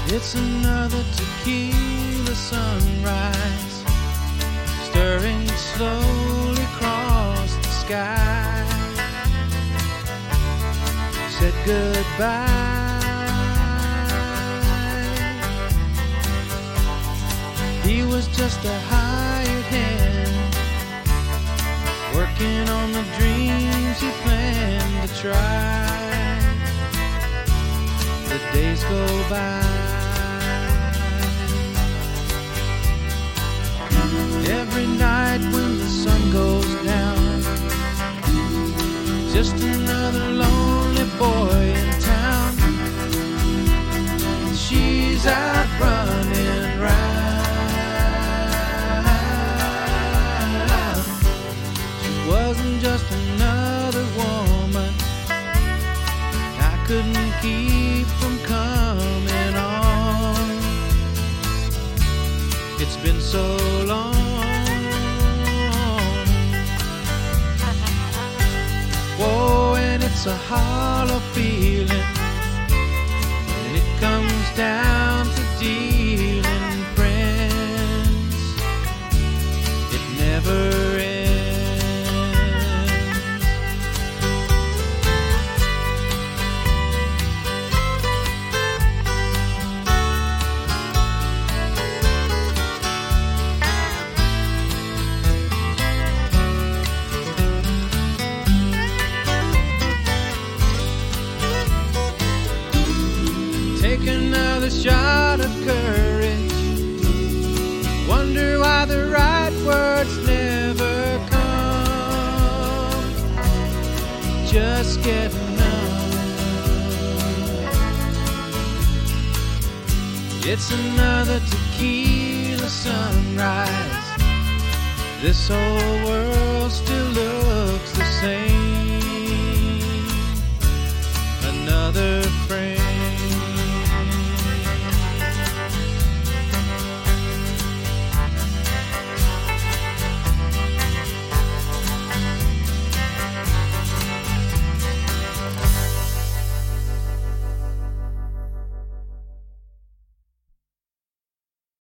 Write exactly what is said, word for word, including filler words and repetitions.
It's another tequila sunrise, stirring slowly across the sky. Said goodbye. He was just a hired hand, working on the dreams he planned to try. The days go by. Every night when the sun goes down, just another lonely boy in town. She's out running round. She wasn't just another woman I couldn't keep from coming on. It's been so long. Whoa, and it's a hollow feeling when it comes down to dealing friends. It never ends. Take another shot of courage. Wonder why the right words never come. Just get numb. It's another tequila sunrise. This whole world